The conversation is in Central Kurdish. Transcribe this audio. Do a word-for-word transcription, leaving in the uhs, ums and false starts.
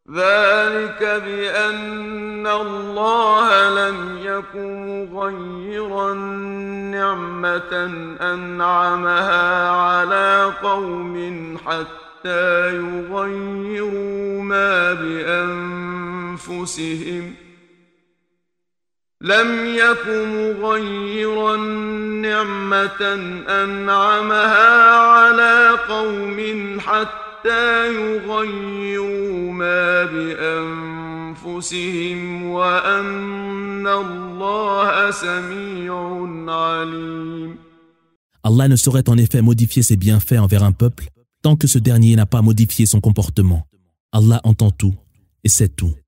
ذلك بأن الله لم يكن مغيرا نعمة أنعمها على قوم حتى يغيروا ما بأنفسهم لم يكن مغيرا نعمة أنعمها على قوم حتى يغيروا ما بأنفسهم وأن الله سميع عليم. Allah ne saurait en effet modifier ses bienfaits envers un peuple tant que ce dernier n'a pas modifié son comportement. Allah entend tout et sait tout.